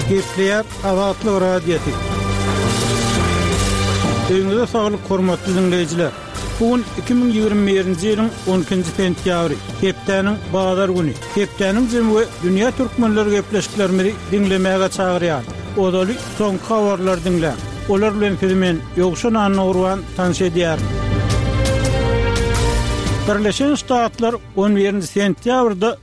Gepleyer Azatlyk radiosu. Öňüňizde saglyk hormatly dinleyijiler. Bugün 2021-nji ýylyň 12-nji sentýabry, hepdeniň bazar güni. Hepdeniň jemgy dünýä türkmenleri gepleşiklerini dinlemäge çagyrýar. Odaly soňky habarlar dinlä. Olar bilen filmen ýogşan anawruan tanış edýär. Birleşen Ştatlar 11-nji sentýabrda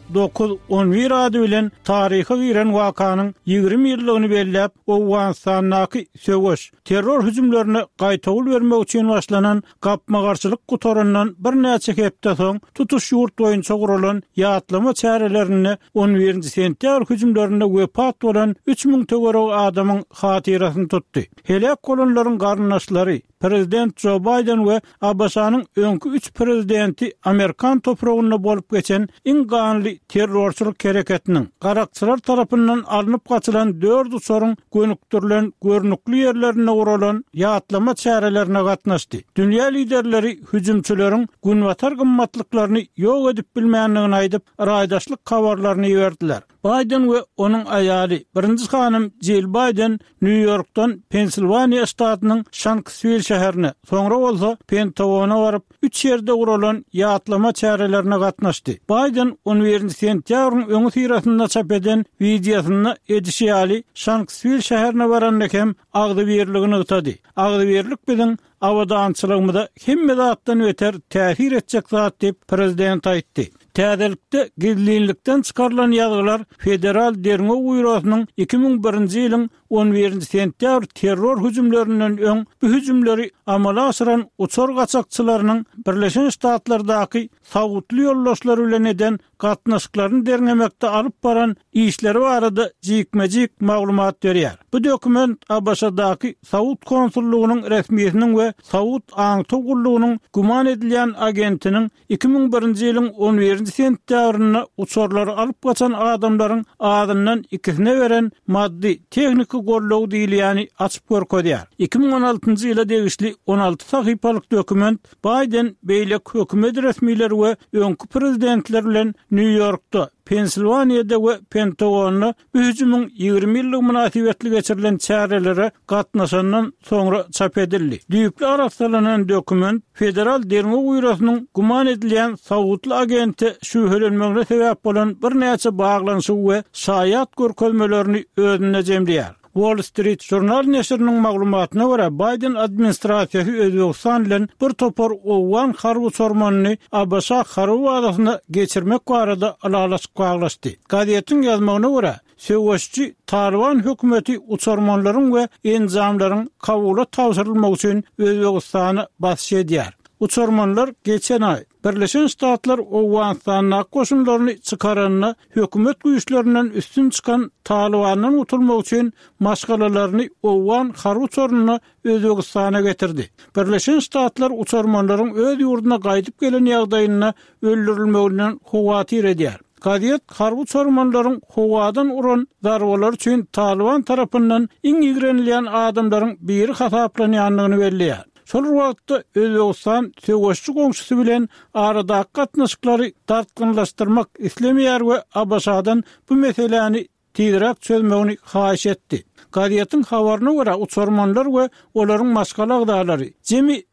9-11 ady bilen taryhy giren wakanyň 20 ýyllygyny belläp, Awganistanyň söwüş terror hüjümlerini gaýtagyl bermek üçin başlanan gapma garşylyk gutaryndan bir näçe hepde soň tutuş ýurt boýunça guralan ýatlama çärelerini 11-nji sentýabr hüjümlerinde wepat bolan 3000 töwerek adamyň hatyrasyny tutdy. Helak bolanlaryň garnaşlary Prezident Joe Biden we ABŞ-nyň öňkü 3 prezidenti Amerikan toprağynda bolup geçen iň ganly terrorçylyk hereketiniň garakçylar tarapyndan alınıp gaçylan 4 uçaryň gönüktirilen görnükli ýerlerine guralan ýatlama çärelerine gatnaşdy. Dünýä liderleri hüjümçüleriň günwatar gymmatlyklaryny ýok edip bilmeýändigini aýdyp, raýdaşlyk habarlaryny ýerdiler. Biden we onuň aýaly, birinji hanym Jill Biden, New Yorkdan Pennsylvania ştatynyň Shanksville şäherine, soňra bolsa Pentagona baryp 3 ýerde guralan ýatlama çärelerine gatnaşdy. Biden 11-nji sentýabryň öňü sirasynda çap eden videosyny edişýäli Shanksville şäherine baranda hem agdybirligini ýytady. Agdybirlik biziň awadançylygymyza hemme zatdan öter täsir etjek zat diýip prezident aýtdy. Täzelikde gizlilikden çıkarılan ýazgylar federal derňe uýrasynyň 2001-nji ýylyň 11-nji sentýabr terror hüjümlerinden öň bu hüjümleri amala aşyran uçar gaçakçylarynyň Birleşen Ştatlardaky sawutly ýollaşlary bilen eden gatnaşyklaryny derňemekde alyp baran işleri barada jikmejik maglumat berýär. Bu dokument ABŞ-daky Sawut konsullugynyň resmiýetiniň we Sawut aňtugullugynyň guman edilýän agentiniň 2001-nji ýylyň 11-nji sentýabryna uçarlary alyp gaçan adamlaryň adyndan ikisine beren maddi tehnik gollugy diýilýäni açyp görkezýär. 2016-njy ýyla degişli 16 sahypalyk dokument Biden beýlek hökümet resmiýetleri we öňkü prezidentler bilen New Yorkda, Pennsylvania'da we Pentagonda bu hüjümüň 20 ýyllyk münasibetli geçirilen çärelere gatnaşandan soňra çap edildi. Düýpli araşdyrlanan dokument federal derňe uýrasynyň guman edilýän sawutly agenti şühelenmegine sebäp bolan bir näçe baglanyşy we şaýat görkezmelerini özüne jemleýär. Wall Street Journal neşriniň maglumatyna görä Biden administrasiýasy Özbegistan bilen bir topar Owgan harby sormanyny ABŞ harby wagtyna geçirmek barada alalaşyk baglaşdy. Gazetin ýazmagyna görä söwüşçi Taliban hökümeti uçarmanlaryň we enzamlaryň kabuly tawsyrylmagy üçin Özbegistany basy edýär. Uçarmanlar geçen ay Birleşen Ştatlar Awganistanyň koşunlaryny çykaranyna hökümet güýçlerinden üstün çykan Talibanyň utulmagy üçin maşgalalaryny Awgan harby uçaryny Özbegistana getirdi. Birleşen Ştatlar uçarmanlaryň öz ýurduna gaýdyp gelen ýagdaýyna öldürilmeginden howatyr edýär. Gazet harby uçarmanlaryň howadan uran zarbalar üçin Taliban tarapyndan iň ýigrenilýän adamlaryň biri hasaplanýanlygyny belläýär. Şol wagtda Özbegistan söwüşçi goňşusy bilen arada gatnaşyklary tartgynlaşdyrmak islemeýär we ABŞ-dan bu meseleni tezrak çözmegini haýyş etdi. Gazetin habaryna görä uçarmanlar we olaryň maşgala agdalary jemi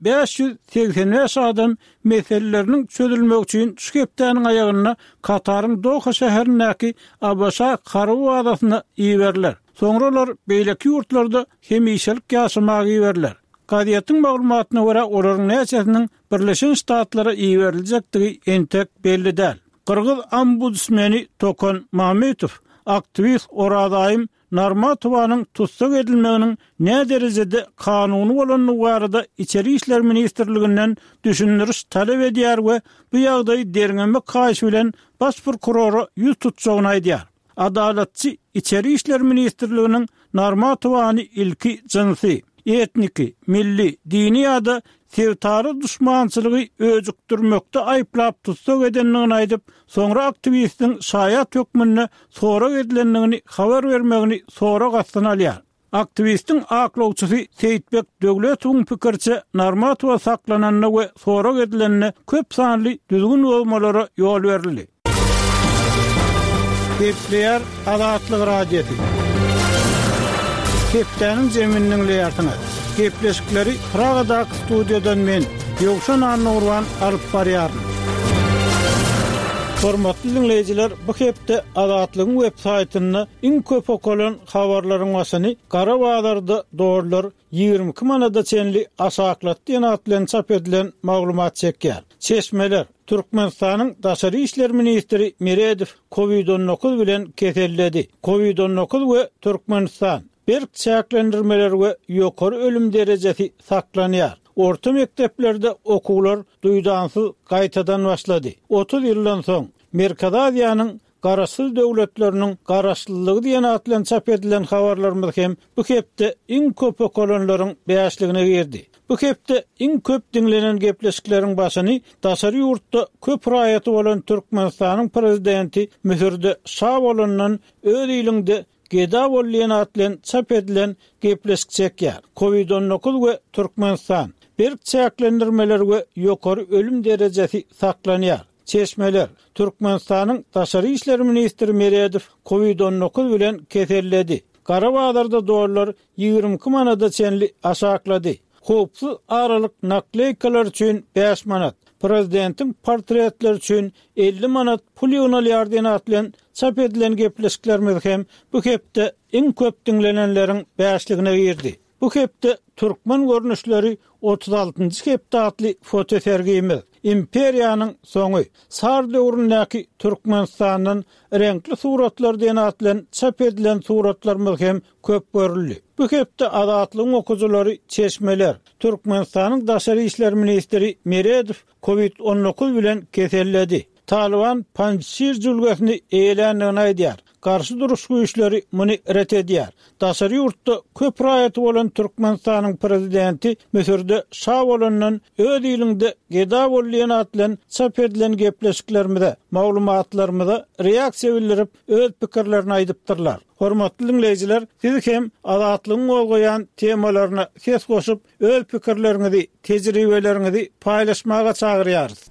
585 adam meseleleriniň çözülmegi üçin şu hepdeniň aýagyna Kataryň Doha şäherindäki ABŞ harby wagtyna iýerler. Soňralar beýleki ýurtlarda hemişelik ýaşamagy iýerler. Gazetin maglumatyna görä olaryň näçesiniň Birleşen Ştatlara iýeriljekdigi entek belli däl. Kırgız ombudsmeni Tokan Mahmetow aktivist Oradaýym Narmatowanyň tutsak edilmeginiň ne derejede kanuny bolanyny barada İçeri işler ministrliginden düşündiriş talep edýär we bu ýagdaý derňemek gaýşy bilen baş prokurora ýüz tutjagyny aýdýar. Adalatçy İçeri işler ministrliginiň Narmatowany ilki jinsy, etniki, milli, dini ýa-da sevtary düşmançylygy öjükdirmekde aýplap tutsak edenligini aýdyp, soňra aktivistiň şaýat hökmüne sorak edilenligini habar bermegini sorak gatsyna alýar. Aktivistiň aklawçysy Seyitbek Döwletowyň pikirçe Narmatowa saklananyna we sorak edilenine köp sanly düzgün bolmalara ýol berildi. Gepleyer Azatlyk radiosu. Hepdäniň jeminiň leýatyna. Gepleşikleri Pragadaky studiýadan men Ýogşan Annurwan alyp barýaryn. Hormatly dinleýijiler, bu hepde Azatlygyň web saýtyny iň köp okulan habarlaryň başyny Garabağlarda doğrular 22 manada çenli asaklat diýen atlan çap edilen maglumat çekýär. Çeşmeler Türkmenistanyň Daşary işler ministri Meredew COVID-19 bilen keselledi. COVID-19 we Türkmenistan berk çäklendirmeler we ýokary ölüm derejesi saklanýar. Orta mekteplerde okuwlar duýdansy gaýtadan başlady. 30 ýyldan soň Merkez Aziýanyň garaşsyz döwletleriniň garaşlylygy diýen atlan çap edilen habarlarymyz hem bu hepde iň köp okulanlaryň beýaşligine girdi. Bu hepde iň köp dinlenen gepleşikleriň başyny Daşary ýurtda köp raýaty bolan Türkmenistanyň prezidenti Mühürde Şabolanyň öz ýylynda Geda bolýan atlan çap edilen gepleşik çekýär. COVID-19 we Türkmenistan berk çäklendirmeler we ýokary ölüm derejesi saklanýar. Çeşmeler Türkmenistanyň Daşary işler ministri Meredew COVID-19 bilen keselledi. Garabağlarda doğrular 22 manada çenli aşaklady. Hopsuz aralyk nakleykalar üçin 5 manat, prezidentin portretleri üçin 50 manat pul ýöneler diýen atlan çap edilen gepleşiklerimiz hem bu hepde iň köp dinlenenleriň beýaşligine girdi. Bu hepde Türkmen görnüşleri 36-njy hepde atly foto sergimiz. İmperiýanyň soňy sar döwründäki Türkmenistanyň renkli suratlar diýen atlan çap edilen suratlarymyz hem köp görüldi. Bu hepde Azatlygyň okuwçylary Çeşmeler Türkmenistanyň Daşary işler ministri Meredew COVID-19 bilen keselledi. Taliban Panjşir jülgesini eýlendigini aýdýar. Karşı duruş güýçleri muny ret edýär. Daşary ýurtda köp raýaty bolan Türkmenistanyň prezidenti Mühürde Şabolanyň öz ýylynda Geda bolýan atlan çap edilen gepleşiklerimizde, maglumatlarymyza reaksiýa bildirip öz pikirlerini aýdypdyrlar. Hormatly dinleýijiler, siz hem Azatlygyň bolýan temalaryna ses goşup öz pikirlerinizi, tejribeleriňizi paýlaşmaga çagyrýarys.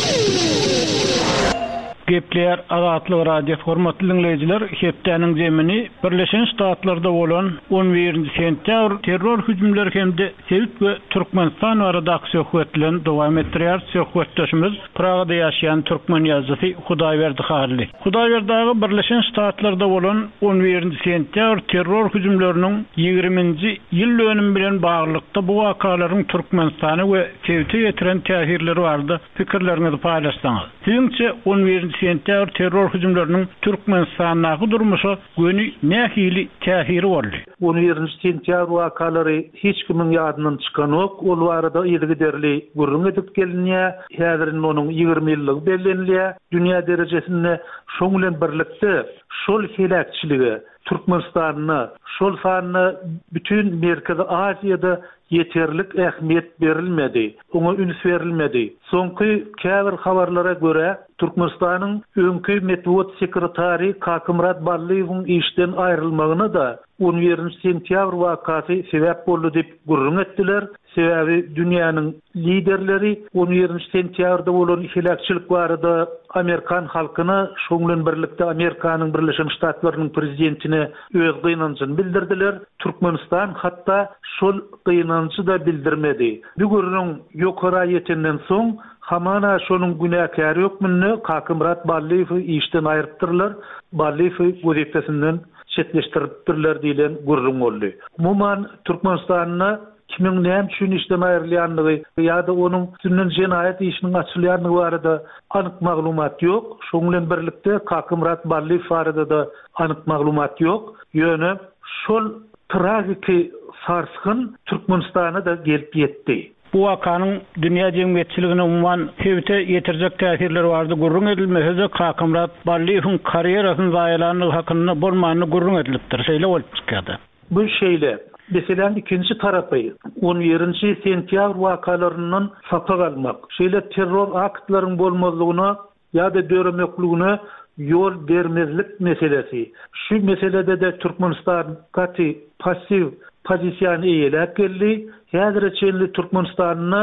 Gepler Azatlyk radio hormatly dinleýijiler, hepdäniň jemini Birleşen Ştatlarda bolan 11-nji sentýabr terror hüjümleri hemde Sevit we Türkmenistan arada söhbetlen dowam etdirýär. Söhbetdeşimiz Pragada ýaşaýan türkmen ýazgysy Hudaýberdi Halili. Hudaýberdagy Birleşen Ştatlarda bolan 11-nji sentýabr terror hüjümleriniň 20-nji ýyl dönümi bilen baglykda bu wakalaryň Türkmenistana we Sevit'e ýetiren täsirleri bardy. Pikirlerinizi paýlaşsaňyz. Siziňçe 11-nji sentýabr terror hüjümleriniň Türkmenistanyň durmuşy göni nähili täsiri boldy? 11-nji sentýabr wakalary hiç kimin ýadyndan çykan ok. Ol barada ýylgyderli gurrun edip gelinýär. Häzirin onuň 20 ýyllyk bellenilýär. Dünýä derejesinde şoň bilen birlikde şol helakçyligi Türkmenistanyny, şol sanyny bütün Merkez Aziýada yeterlik ähmiýet berilmedi, ona üns berilmedi. Soňky käbir habarlara göre Türkmenistanyň öňkü medeniýet sekretary Kakymrat Balliýewiň işden aýrylmagyna da 11-nji sentýabr wakasy sebäp boldy diýip gurrun etdiler. Sebäbi dünýäniň liderleri 11-nji sentýabrda bolan helakçylyk barada Amerikan halkyna, şoň bilen birlikde Amerikanyň Birleşen Ştatlarynyň prezidentine öz gynançyny bildirdiler. Türkmenistan hatda şol gynançy da bildirmedi. Bu gurrun ýokary ýetenden soň hamana şonuň günäkary ýokmyny Kakymrat Balliýew işden aýrypdyrlar. Balliýew wezipesinden çetleşdiripdirler diýilen gurrun boldy. Umuman Türkmenistanyň kimin näme üçin işden aýrylýanlygy ýa-da onuň üstünden jenaýat işiniň açylýanlygy barada anyk maglumat ýok. Şoň bilen birlikde Kakymrat Balliýew barada da anyk maglumat ýok. Ýöne şol tragiki sarsgyn Türkmenistana da gelip ýetdi. Bu wakanyň dünýä jemgyýetçiligine umuman Sevit'e ýetirjek täsirleri bardy. Gurrun edilmese Kakymrat Balliýewiň karýerasyny zaýalanlygy hakyny bolmanyny gurrun edilipdir. Şeýle bolup çykýardy. Bu şeýle. Mesela ikinci tarafı 11-nji sentýabr wakalarynyň sapag almak. Şeýle terror aktlarynyň bolmazlygyna ýa-da döremekligine ýol bermezlik meselesi. Şu meselede de Türkmenistan passiv pozisiýany eýelep geldi. Häzirçe Türkmenistanyň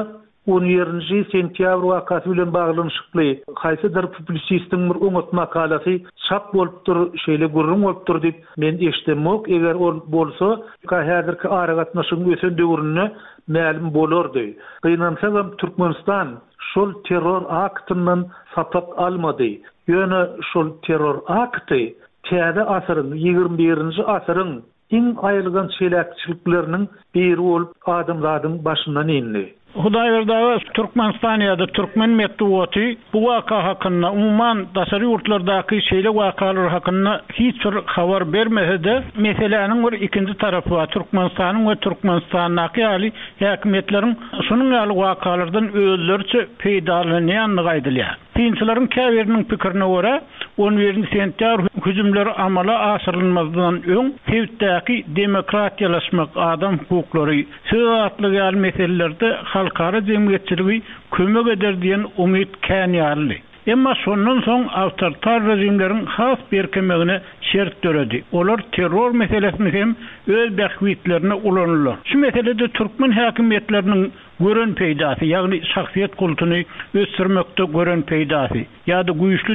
17-nji sentýabr wakasy bilen baglanyşykly haýsydyr publisistiň bir öňet makalasy çap bolupdyr, şeýle gurrun bolupdyr diýip men eşitmek, eger ol bolsa, häzirki aragatnaşyň ösen döwrüne ma'lum bolardy. Gynansa Türkmenistan şol terror aktyndan sapak almady. Ýöne şol terror akty täze asyryň 21-nji asyryň iň aýylgan çelekçilikleriniň biri bolup adamlaryň başyndan indi. Hudaý berdi, Türkmenistan ýa-da Türkmen medeniýeti bu waka hakynda umman daşary ýurtlardaky şeýle wakalar hakynda hiç bir habar bermese-de, meseleniň bir ikinji tarapy bar. Türkmenistanyň we Türkmenistanyň ýaly häkimetleriň şunuň ýaly wakalardan özleriçe peýdalanýanyny gaýdylýar. Dinçilerin käbirinin pikirine göre 11 sentýabr hüjümleri amala aşyrylmazdan öň Tewitdäki demokratiýalaşmak, adam hukuklary, söz atlygy ýaly meselelerde halkara jemgyýetçiligi kömek eder diýen umyt känýärli. Emma şondan soň awtoritar rejimleriň has berkemegine şert döredi. Olar terror meselesini hem öz bähwitlerine ulanırlar. Şu meselede Türkmen häkimetleriniň gören peýdasy, ýagny şahsiýet kultuny ösürmekde gören peýdasy, ýa-da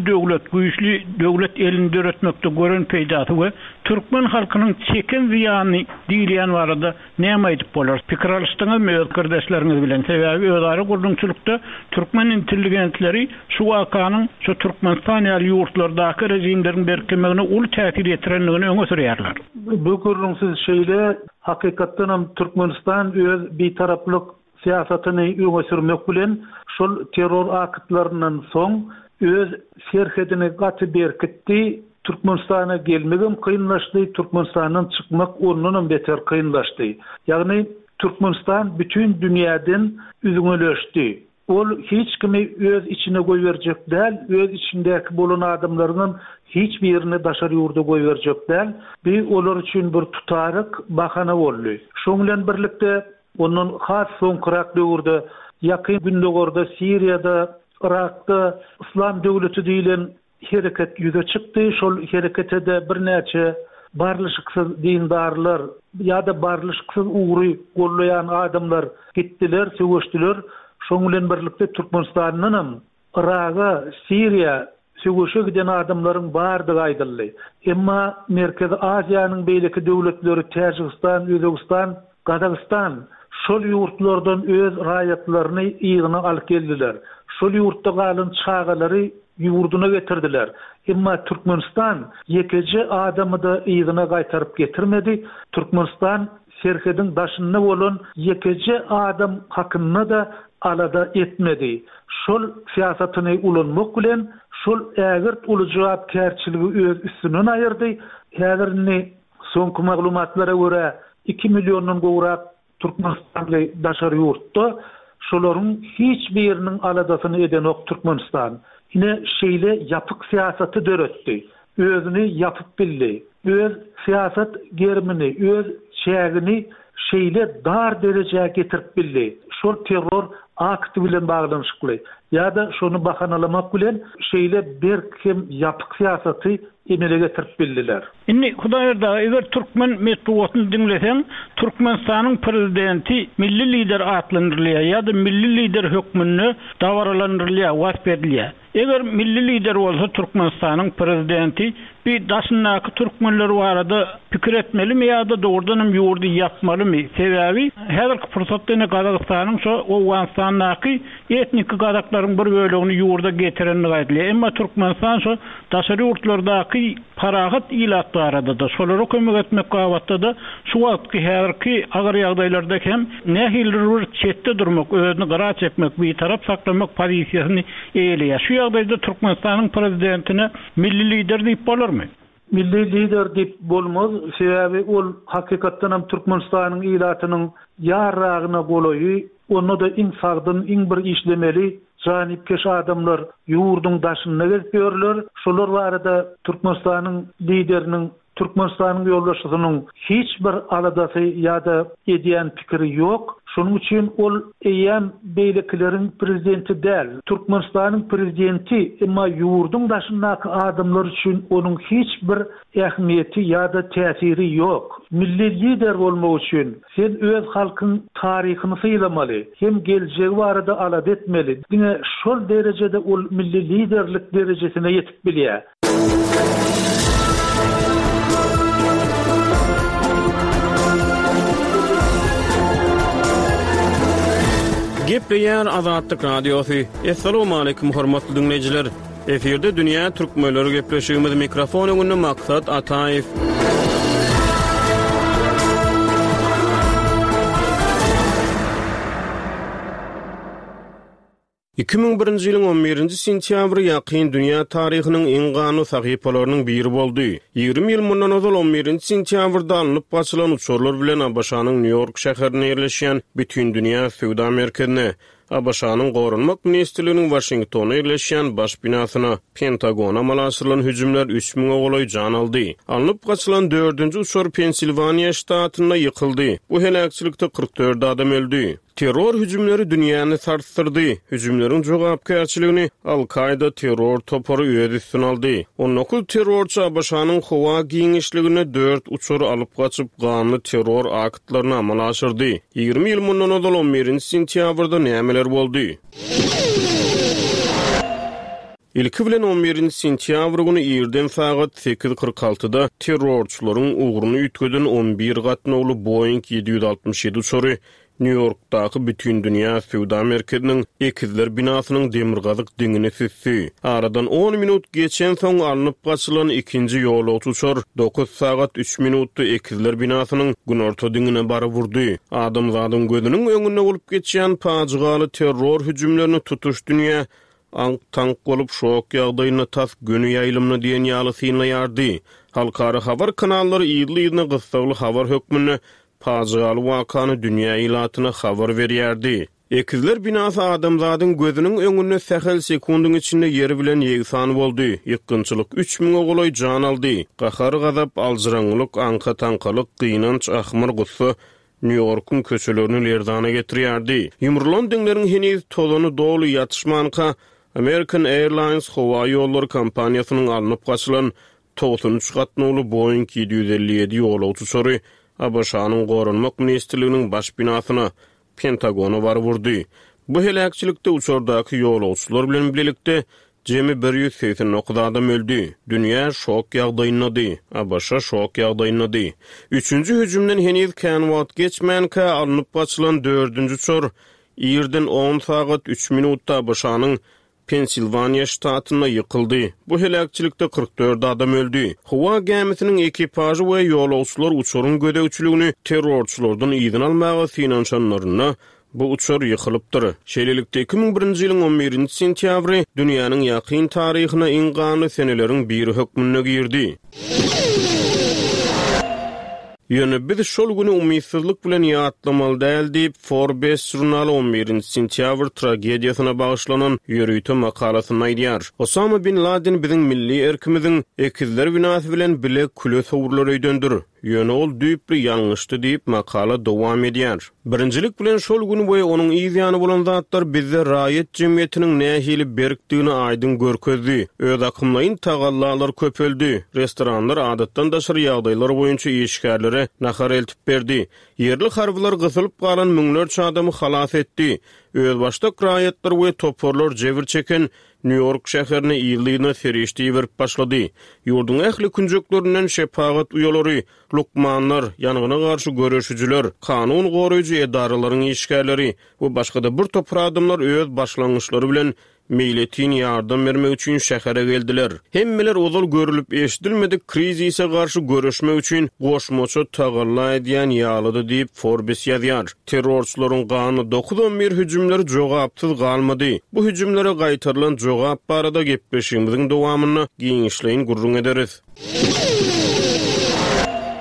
güýçlü döwlet elini döretmekde gören peýdasy we Türkmen halkynyň çeken ziýany diýilýän barada näme aýdyp bolar? Pikir alışdyňyz mı kardeşleriniz bilen? Sebäbi özleri gurrunçylykda Türkmen intelligentleri şu wakanyň şu Türkmenistan ýaly ýurtlardaky rejimleriň berkemegine ul täsir etirenligini öňe sürýärler. Bu gurrunçyz şeýle hakykatdan Türkmenistan öz bir taraplyk siyasatyny öňe sürmek bilen şol terror aktlarynyň soň öz serhedini gaty berkitdi. Türkmenistana gelmegem kynlaşdy, Türkmenistanyň çykmak ondan beter kynlaşdy. Ýagny Türkmenistan bütün dünýäden üzüňeleşdi. Ol hiç kimi öz içine goýberjek däl, öz içindäki bolan adamlarynyň hiç birini daşary ýurda goýberjek däl. Bir olar üçin bir tutaryk bahana boldy. Şoň bilen birlikde onun has soňkyrak döwürde ýakyn gündegorda Siriýada, Irakda İslam döwleti diýilen hereket ýüze çykdy. Şol herekete de birnäçe barlyşyksız dindarlar ýa-da barlyşyksız ugry gollayan adamlar gitdiler, söwüşdiler. Şoň bilen birlikde Türkmenistanyň Irak'a, Siriýa söwüşe giden adamlaryň bardygy aýdyldy. Emma Merkezi Aziýanyň beýleki döwletleri Täjikistan, Özbegistan, Kazakistan şol ýurtlardan öz raýatlaryny ýygyna alyp geldiler. Şol ýurtda galan çağalary ýurduna getirdiler. Emma Türkmenistan ýekeje adamy da ýygyna gaýtaryp getirmedi. Türkmenistan serhedin daşynda bolan ýekeje adam hakyny da alada etmedi. Şol siyasatyny ulanmak bilen şol ägirt uly jogapkärçiligi öz üstünden aýyrdy. Häzirni soňky maglumatlara görä 2 milyondan gowrak Türkmenistanly daşary ýurtda şolaryň hiç biriniň aladasyny eden ok Türkmenistan. Ine şeýle ýapyk siýasaty döretdi. Özüni ýapyp bildi. Öz siýasat germini, öz şägini şeýle dar derejäge getirip bildi. Şol terror akty bilen baglanyşykly. Ýa-da şonu bahanalamak bilen şeýle berkim ýapyk siýasaty emele getirip bildiler. Indi Hudaýerda eger Türkmen medeniýetini dinleseň, Türkmenistanyň prezidenti milli lider atlandyrylýar ýa-da milli lider hökmüni dawralandyrylýar, wasp edilýär. Eger milli lider bolsa Türkmenistanyň prezidenti bir daşyndaky türkmenler barada pikir etmelimi ýa-da dogrudan ýurdy ýapmalymy? Sebäbi häzirki pursatda Kazakistanyň şo Owganistanyňky etnik gazaklaryň bir bölegini ýurda getirenini gaýdylýar. Emma Türkmenistan şo daşary ýurtlardaky parahat ilatlary da şolara kömek etmek gawatda da şu wagtky häzirki agar ýagdaýlarda hem nähildir çetde durmak, özüni gara çekmek, bir tarap saklamak pozisiýasyny eýleýär. Şu ýagdaýda Türkmenistanyň prezidentine milli lider diýip bolarmy? Milli lider diýip bolmaz. Sebäbi ol hakykatdan hem Türkmenistanyň ilatynyň ýarragyna golaýy. Onu da insagdyn iň bir işlemeli janipkeş adamlar ýurdun daşyna gelip görler. Şolar barada Türkmenistanyň lideriniň Türkmenistan'ın yoldaşlığının hiçbir aladası ya da ediyen fikri yok. Şunun için ol eyyem beyliklerin prezidenti değil. Türkmenistan'ın prezidenti ama yurdun daşındaki adamlar için onun hiçbir ehemmiyeti ya da tesiri yok. Milli lider olmak için sen öz halkın tarihini sıylamalı. Hem geleceği arada alat etmeli. Yine şol derecede ol milli liderlik derecesine yetip biliyor. Gepleyen Azadlık Radyosu. Assalamu alaykum hormatly dinleyijiler. Eferde dünýä türkmenleri gepleşigimiz mikrofon öňünde Maksat Ataýew. 2001-nji ýylyň 11-nji sentýabry ýakyn dünýä taryhynyň iň gany sahypalarynyň biri boldy. 20 ýyl mundan ozal 11-nji sentýabrda alınıp başylan uçurlar bilen Abaşanyň New York şäherine ýerleşýän bütün dünýä sowda merkezine, Abaşanyň Gorunmak Ministrliginiň Washingtona ýerleşýän baş binasyna, Pentagona malaşylan hüjümler 3000 ogolay jan aldy. Alınıp başylan 4-nji uçur Pensilvaniýa ştatyna ýykyldy. Bu helakçylykda 44 adam öldü. Terror hüjümleri dünýäni sarsdyrdy. Hüjümleriň jogapkärçiligini Al-Qaida terror topory öýe üstüne aldy. 19 terrorçy Abaşanyň howa giňişligine 4 uçur alyp gaçyp ganyny terror aktlaryny amala aşyrdy. 20 ýyl mundan ozal 11-nji sentýabrda nämeler boldy? İlki bilen 11-nji sentýabr güni ýerden sagat 8:46-da terrorçylaryň uğruny ütkeden 11 gatnaly Boeing 767 uçury New York'daki bütün dünýä sowda merkeziniň ekizler binasynyň demirgazyk diňine sesdi. Aradan 10 minut geçen soň alınıp gaçylan ikinji ýol uçur 9 sagat 3 minutda ekizler binasynyň günorta diňine baryp vurdy. Adamzadyň gözüniň öňünde bolup geçýän paçygaly terror hüjümlerini tutuş dünýä tank bolup şok ýagdaýyna tas günü ýaýlymyny diýen ýaly synlaýardy. Halkary habar kanallary ýyly-ýyly gysgaly habar hökmüni paçygaly wakany dünýä ýylatyna habar berýärdi. Ekizler binasy adamzadyň gözüniň öňünde sähel sekundyň içinde ýeri bilen ýegsan boldy. Ýykynçylyk 3000 ogolay jan aldy. Gahar gazap, alжyraňlyk, anka tankalyk, gynanç, ahmar gussy New York'un köçelerini lerdana getirýärdi. Ýumrulan diňleriň heniz tolany dolu ýatışmanka American Airlines howa ýolları kompaniýasynyň alınıp gaçylan 93 gatnaly Boeing 757 ýol uçuşy Abaşanyň Gorunmak Ministrliginiň baş binasyna, Pentagona baryp vurdy. Bu helakçylykda uçurdaky ýolçylar bilen birlikde jemi 189 adam öldü. Dünýä şok ýagdaýyndady. Abaşa şok ýagdaýyndady. 3-nji hüjümden heniz kän wagt geçmänkä alınıp gaçylan 4-nji uçur ýerden 10 sagat 3 minutda Abaşanyň Pensilvaniýa ştatyna ýykyldy. Bu helakçylykda 44 adam öldü. Howa gemisiniň ekipajy we ýolçylar uçuryň gödäwçiligini terrorçylardan ýygyň almagy finansiýanlaryna bu uçur ýykylypdyr. Şeýlelikde 2001-nji ýylyň 11-nji sentýabry dünýäniň ýakyn taryhyna iň gany seneleriň biri hökmüne girdi. Ýöne biz şol güni umytsızlyk bilen ýatlamaly däl diýip Forbes jurnaly 11-nji sentýabr tragediýasyna bagyşlanan ýörüýte makalasyny aýdýar. Osama bin Laden biziň milli erkimiziň ekizler binasy bilen bile küle sowurlary döndür. Ýöne ol düýpli ýalňyşdy diýip makala dowam edýär. Birinjilik bilen şol güni boýa onuň ýygyny bolan zatlar bizde raýat jemgyýetiniň nähili berkdigini aýdyn görkezdi. Öz akymlaryň tagallalary köpeldi. Restoranlar adatdan daşary ýagdaýlar boýunça işgärlere nahar eltip berdi. Yerli harbylar gysylyp galan müňlerçe adamy halas etdi. Öz başda raýatlar we toporlar jebir çeken New York şäherine ýylyna ferişdi berip başlady. Ýurdun ähli künjeklerinden şepagat uýalary, lukmanlar, ýanygyna garşy göreşijiler, kanun goraýjy edaralaryň işgärleri we başga bir top adamlar öz başlangyçlary bilen meýletin ýardam bermek üçin şähere geldiler. Hemmeler ozal görülüp eşdilmedik krizise garşy görüşmek üçin goşmaça tagalla edýän ýalydy diýip Forbes ýazýar. Terrorçylaryň gany 91 hüjümleri jogapsyz galmady. Bu hüjümlere gaýtarylan jogap barada gepleşigimiziň dowamyny giňişleýin gurrun ederiz.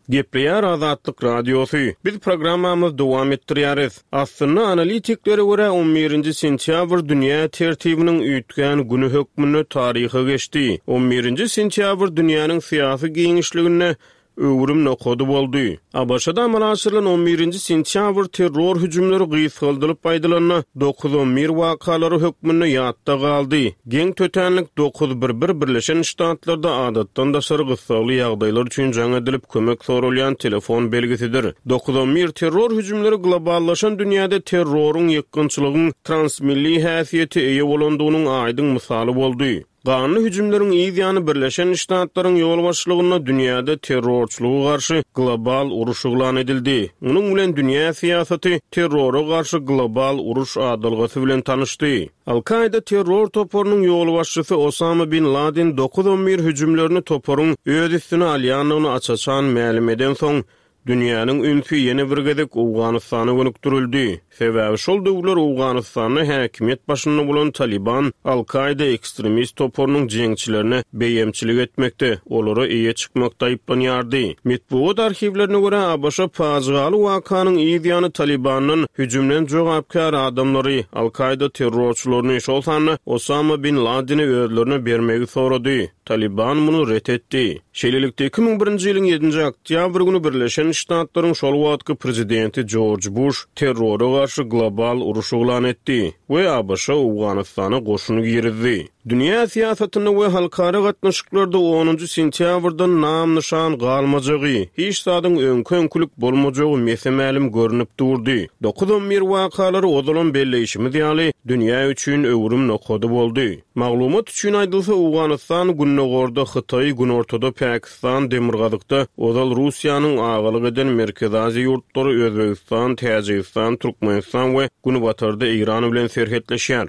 Gepleýär Azatlyk Radiosu. Biz programmamyzy dowam etdirýäris. Aslynda analitiklere görä 11-nji sentýabr dünýä tertibiniň üýtgän güni hökmüne taryha geçdi. 11-nji sentýabr dünýäniň syýasy giňişligine öwrüm nokody boldy. Abaşada aşyrylan 11-nji sentýabr terror hüjümleri gysgaldylyp paýdalanyna 9-11 wakalary hökmüne ýatda galdy. Geň tötenlik 9-11 Birleşen Ştatlarda adatdan daşary gysgaly ýagdaýlar üçin jaňa edilip kömek sorulýan telefon belgisidir. 9-11 terror hüjümleri globallaşan dünýäde terroruň ýykgynçylygyň transmilli häsiýeti eýe bolandygynyň aýdyň misaly boldy. Ganly hüjümleriň ýa-da Birleşen Ştatlaryň ýol başçylygyna dünýäde terrorçylyga garşy global uruş elan edildi. Munyň bilen dünýä syýasaty terrora garşy global uruş adalgasy bilen tanyşdy. Al-Qaida terror toporunyň ýol başçysy Osama bin Laden 9-11 hüjümlerini toporuň öz üstüne alýanlygyny açaçan mälim eden soň dünýäniň ünsi ýene bir gezek Awganystana gönükdirildi. Sebäbi şol döwler Awganystany häkimet başynda bolan Taliban, Al-Qaida ekstremist toporunyň jeňçilerine beýemçilik etmekde, olara eýe çykmakda aýplanýardy. Metbuat arhivlerine görä ABŞ fajialy wakanyň ýa-da Talibanyň hüjümden jogapkar adamlary Al-Qaida terrorçylaryny şol sany Osama bin Laden'i özlerine bermegi sorady. Taliban muny ret etdi. Şeýlelikde 2001-nji ýylyň 7-nji oktýabr güni Birleşen Ştatlaryň şol wagtky prezidenti George Bush terrora garşy global uruş elan etdi we ABŞ Awganystana goşuny girdi. Dünýä syýasatyny we halkara gatnaşyklarda 10-njy sentýabrdan nam nişan galmajagy, hiç sadyň öňkönkilik bolmajagy mesemälim görünip durdy. 9-11 wakalary ozalan belleşimi diýaly dünýä üçin öwrüm nokody boldy. Maglumat üçin aýdylsa Awganystan günnegorda Hytaý, günortada Pakistan, Demirgazykda ozal Russiýanyň agalyk eden Merkezi ýurtlary Özbegistan, Täjikistan, Türkmenistan we Günübatarda Iran bilen serhetleşýär.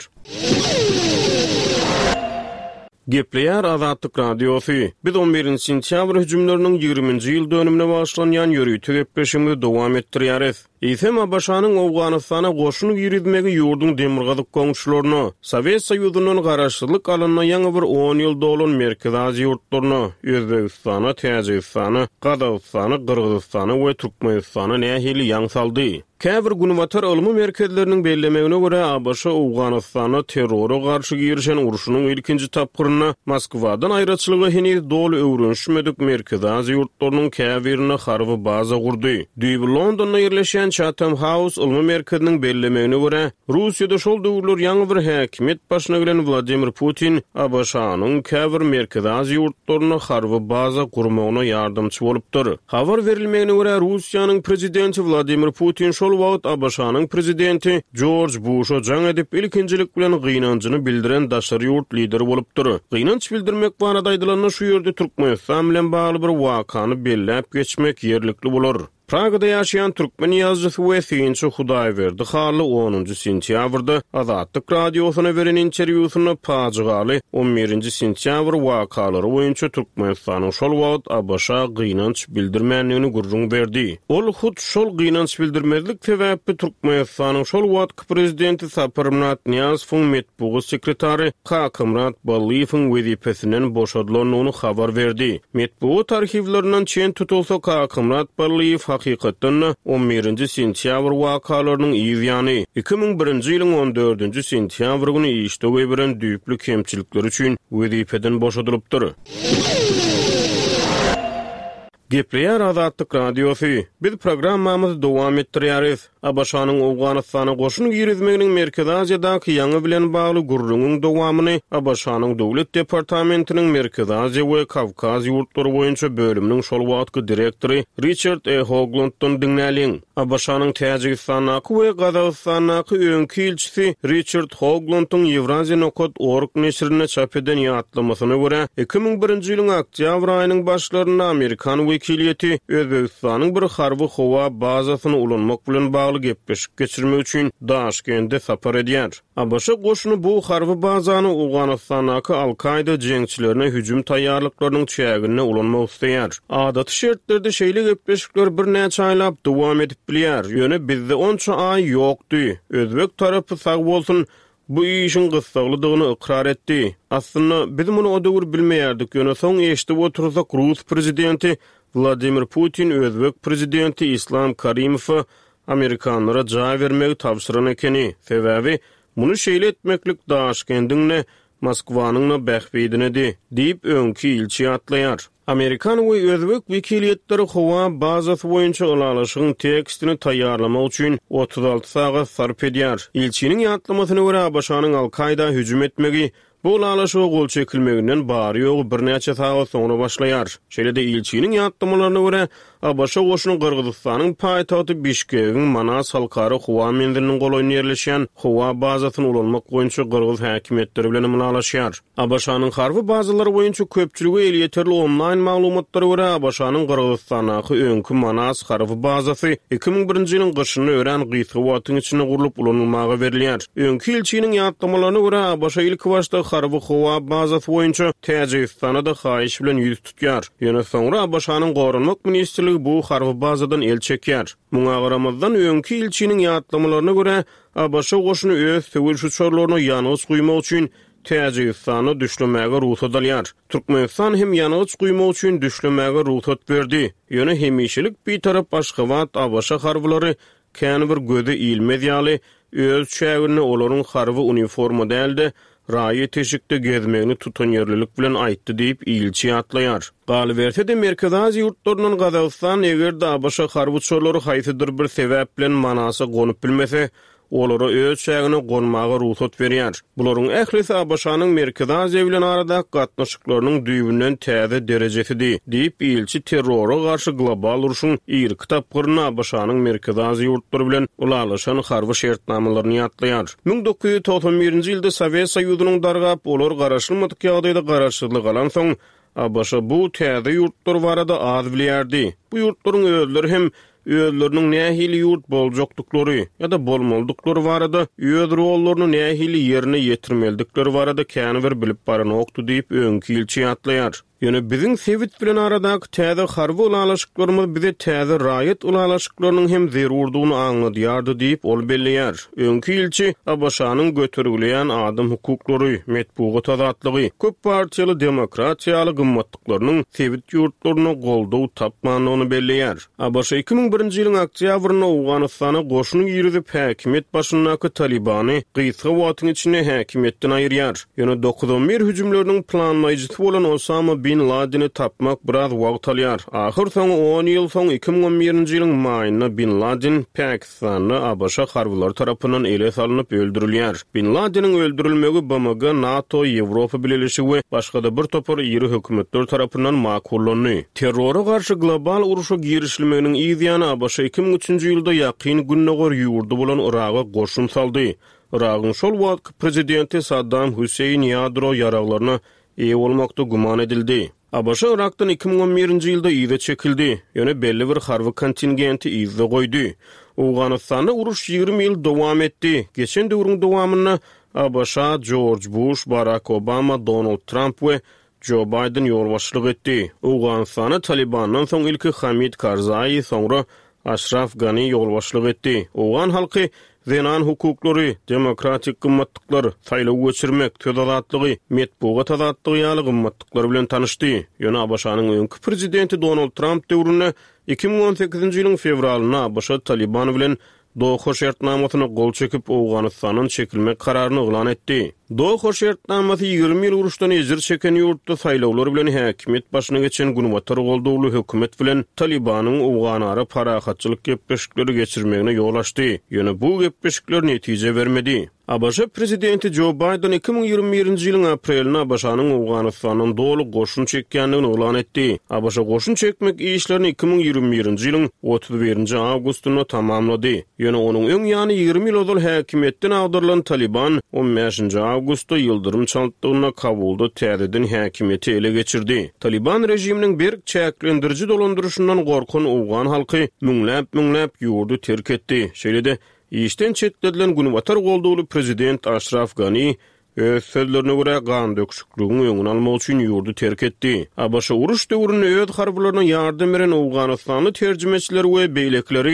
Gepleýär Azatlyk Radiosu. Biz 11-nji sentýabr hüjümleriniň 20-nji ýyl dönümine başlanýan ýörüýti gepleşigimizi dowam etdirýäris. İsem Abaşanyň Awganystana goşuny ýürütmegi ýurdun Demirgazyk goňşularyna, Sowet Soýuzynyň garaşsyzlyk alanyna ýaňy bir 10 ýyl dolan merkezi ýurtlaryna, Özbegistana, Täjikistana, Gazagystana, Gyrgyzstana we Türkmenistana nähili ýaň saldy. Käbir Günübatar ylmy merkezleriniň bellemegine görä ABŞ Awganystana terrora garşy girişen uruşunyň ilkinji tapgyryna Moskwadan aýraçylygy heniz dolu öwrenşmedik merkezi ýurtlarynyň käbirine harby baza gurdy. Düýbi Londonda ýerleşen Chatham House ylmy merkeziniň bellemegine görä Russiýada şol döwürler ýaňy bir häkimet başyna gelen Vladimir Putin ABŞ-nyň käbir merkezi ýurtlaryna harby baza gurmagyna ýardamçy bolupdyr. Habar berilmegine görä Russiýanyň prezidenti Vladimir Putin şol wagt ABC-nyň prezidenti George Bush'a jaň edip ilkinjilik bilen gynanjyny bildiren daşary ýurt lideri bolupdyr. Gynanç bildirmek barada aýdylanyny şu ýerde Türkmenistan bilen bagly bir wakany belläp geçmek ýerlikli bolar. Pragada ýaşaýan türkmen ýazgysy we synçy Hudaýberdi Harly 10-njy sentýabrda Azatlyk Radiosyna beren interwýusyny pajigaly 11-nji sentýabr wakalary boýunça Türkmenistanyň şol wagt ABC-a gynanç bildirmänligini gurrun berdi. Ol hut şol gynanç bildirmezlik sebäpli Türkmenistanyň şol wagtky prezidenti Sapirmnat Niyazowyň metbuat sekretary Kakymrat Balliýewiň wezipesinden boşadylanyny habar berdi. Metbuat arhivlerinden çen tutulsa Kakymrat Balliýew hakykatdan 11-nji sentýabr wakalarynyň ýygyany 2001-nji ýylyň 14-nji sentýabr güni işdege bilen düýpli kemçilikler üçin wezipeden boşadylypdyr. Gepleýär Azatlyk Radiosu. Biz programmamyzy dowam etdirýäris. ABC-nyň Awganystana goşuny girişmeginiň Merkezi Aziýadaky ýaňy bilen bagly gurrunyň dowamyny ABC-nyň Dowlet Departamentiniň Merkezi Aziýa we Kawkaz ýurtlary boýunça bölüminiň şol wagtky direktory Richard E. Hoaglanddan dinläliň. ABC-nyň Täjikistanaky we Gazagystanaky öňki ilçisi Richard Hoaglandyň Eurasia.org neşrine çap eden ýatlamasyna görä 2001-nji ýylyň oktýabr aýynyň başlarynda Amerikan wekiliýeti Özbegistanyň bir harby howa bazasyny ulanmak bilen bagly gepleşik geçirmek üçin Daşkentde sapar edýär. ABC goşuny bu harby bazany Awganystanaky Al-Qaida jeňçilerine hüjüm taýýarlyklarynyň çägine ulanmak isleýär. Adaty şertlerde şeýle gepleşikler bir näçe aýlap dowam edip bilýär. Ýöne bizde onça aý ýokdy. Özbek tarapy sag bolsun, bu işin gysgalydygyny ikrar etdi. Aslında biz muny o döwür bilmeýärdik. Ýöne soň eşdip otursak Rus prezidenti Vladimir Putin Özbek prezidenti İslam Karimow Amerikanlara jogap bermegi tapşyran ekeni. Sebäbi muny şeýle etmeklik Daşkendiňne Moskwanyň bähbidinedi diýip öňki ilçi atlaýar. Amerikan we Özbek wekiliýetleri howa bazasy boýunça ulalaşygyň tekstini taýýarlamak üçin 36 sagat sarf edýär. Ilçiniň ýatlamasyna görä Abaşanyň Al-Qaida hüjüm etmegi bu ulalaşyga gol çekilmeginden bary ýogy bir näçe sagat soňra başlaýar. Şeýle-de ilçiniň ýatlamalarına görä Abaşa goşuny Kyrgyzstanyň paýtagty Bişkegiň Manas halkary howa mendiliniň golaýyna ýerleşýän howa bazasyny ulanmak boýunça Kyrgyz häkimetleri bilen mulalaşýar. Abaşanyň harby bazalary boýunça köpçüligi el ýeterli online maglumatlary görä Abaşanyň Kyrgyzstanaky öňkü Manas harby bazasy 2001-nji ýylyň gyşyny ören Gysga watyň içine gurulyp ulanmagy berilýär. Öňkü ilçiniň ýatlamalarına görä Abaşa ilk başda harby howa bazasy boýunça Täjikistana da haýyş bilen ýüz tutýar. Ýöne soňra Abaşanyň Gorunmak ministrligi bu harby bazadan el çekýär. Muňa garamazdan öňkü ilçiniň ýatlamalarına görä Abaşa goşuny öz töwür şuçarlaryny ýanyş guýmak üçin Täjikistana düşlemäge ruhsat alýar. Türkmenistan hem ýanyş guýmak üçin düşlemäge ruhsat berdi. Ýöne hemişelik bir tarap Aşgabat Abaşa harbylary kän bir göze ilmez ýaly öz şäherine olaryň harby uniforma däldi. Raýy teşikde gezmegini tutan ýerlilik bilen aýtdy diýip ilçi atlaýar. Galyberse de Merkez Aziýa ýurtlarynyň Gazagystan egerde Abaşa harbyçylary haýsydyr bir sebäp bilen Manasa gonyp bilmese, olara öz şäherine gonmagy ruhsat berýär. Bularyň ählisi Abaşanyň Merkez Aziýa bilen arada gatnaşyklarynyň düýbünden täze derejesidi diýip ilçi terrora garşy global uruşyň ýyry kitapgyny Abaşanyň Merkez Aziýa ýurtlary bilen ulalaşan harby şertnamalaryny ýatlaýar. 1991-nji ýylda Sowet Soýuzynyň dargap olar garaşylmadyk ýagdaýda garaşsyzlyk alan soň Abaşa bu täze ýurtlar barada az bilýärdi. Bu ýurtlaryň özleri hem özleriniň nähili ýurt boljakdyklary ýa-da bolmalydyklary barada öz rollaryny nähili ýerine ýetirmeldikleri barada kän bir bilip baranokdy diýip öňkü ilçi atlaýar. Ýöne biziň Sewit bilen aradaky täze harby ulalaşyklarymyz bize täze raýat ulalaşyklarynyň hem zerurdugyny aňladýardy diýip ol belleýär. Öňkü ilçi Abaşanyň götürgüleýän adam hukuklary, metbuat azatlygy, köp partiýaly demokratiýaly gymmatlyklarynyň Sewit ýurtlaryna goldaw tapmanyny belleýär. Abaşa 2001-nji ýylyň oktýabryna Awganystana goşuny ýürüdip häkimet başyndaky Talibany Gysga watyň içine häkimetden aýyrýar. Ýöne 91 hüjümleriniň planlaýjysy bolan Osama Bin Laden'i tapmak biraz wagt alýar. Ahir soň 10 ýyl soň 2011-nji ýylyň maýynda Bin Laden Pakistanyň Abaşa harbylary tarapyndan ele salynyp öldürilýär. Bin Laden'iň öldürilmegi BMG, NATO, Ýewropa Birleşigi we başga-da bir topar ýyry hökümetler tarapyndan makullandy. Terrora garşy global uruşa girişilmeginiň ýygyny Abaşa 2003-nji ýylda ýakyn günnäger ýurdu bolan Iraga goşun saldy. Iragyň şol wagtky prezidenti Saddam Hüseyin ýadro ýaraglaryna olmakda guman edildi. Abaşa Irak'tan 2011-nji ýylda ýyda çekildi. Ýöne belli bir harby kontingenti ýyda goýdy. Awganystanda uruş 20 ýyl dowam etdi. Geçen döwrüň dowamyna Abaşa George Bush, Barack Obama, Donald Trump we Joe Biden ýolbaşçylyk etdi. Awganystana Talibandan soň ilki Hamid Karzai, soňra Ashraf Ghani ýolbaşçylyk etdi. Awgan halky zenan hukuklary, demokratik gymmatlyklar, saýlaw geçirmek, söz azatlygy, metbuat azatlygy ýaly gymmatlyklar bilen tanyşdy. Ýöne Abaşanyň öňkü prezidenti Donald Trump döwründe 2018-nji ýylyň fevralyna Abaşa Taliban bilen Doha şertnamasyna gol çekip Awganystanyň çekilmek kararyny elan etdi. Doha şertnamasy 20 ýyl uruşdan ejir çeken ýurtda saýlawlar bilen häkimet başyna geçen Günwatar goldugly hökümet bilen Talibanyň Awganara parahatçylyk gepleşikleri geçirmegine ýol açdy. Ýöne bu gepleşikler netije bermedi. Abaşa prezidenti Joe Biden 2021-nji ýylyň aprelinde Abaşanyň Awganystanyň dolu goşun çekýändigini elan etdi. Abaşa goşun çekmek işlerini 2021-nji ýylyň 31-nji awgustunda tamamlady. Ýöne onuň öň ýany 20 ýyl ozal häkimetden agdyrylan Taliban 15-nji awgustda ýyldyrym çaldygyna Kabulda täzeden häkimeti ele geçirdi. Taliban rejiminiň bir çäklendiriji dolandyrşyndan gorkan Awgan halky müňläp ýurdu terk etdi. Şeýle-de işten çetledilen Günwatar goldugly prezident Ashraf Ghani öz sözlerine görä gan döküşikligini öňüne almak üçin ýurdu terk etdi. Abaşa uruş döwründe öz harbylaryna ýardam beren Awganystanly terjümeçiler we beýlekleri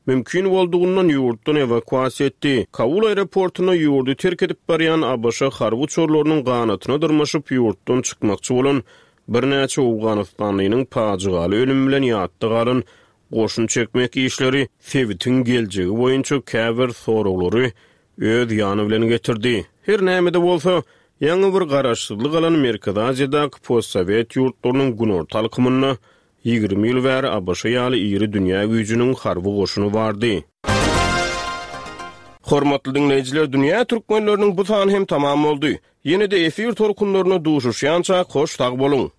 mümkin boldugundan ýurtdan evakuasiýa etdi. Kabul aeroportuna ýurdu terk edip barýan ABŞ harby uçurlarynyň ganatyna dyrmaşyp ýurtdan çykmakçy bolan bir näçe Awganistanlynyň paçygaly ölüm bilen ýatdy galan goşun çekmek işleri Fewitin geljegi boýunça käbir soraglary öz ýany bilen getirdi. Her näme-de bolsa, ýa-ni bir garaşsyzlyk alan Merkez Aziýadaky postsovet ýurtlarynyň günortalykymyna 20 ýyl bäri ABŞ ýaly iri dünýä güýjüniň harby goşuny bardy. Hormatly dinleýijiler, dünýä türkmenläriniň bu sany hem tamam boldy. Ýene-de efir torkunlaryna duşuşýança hoş tag bolun.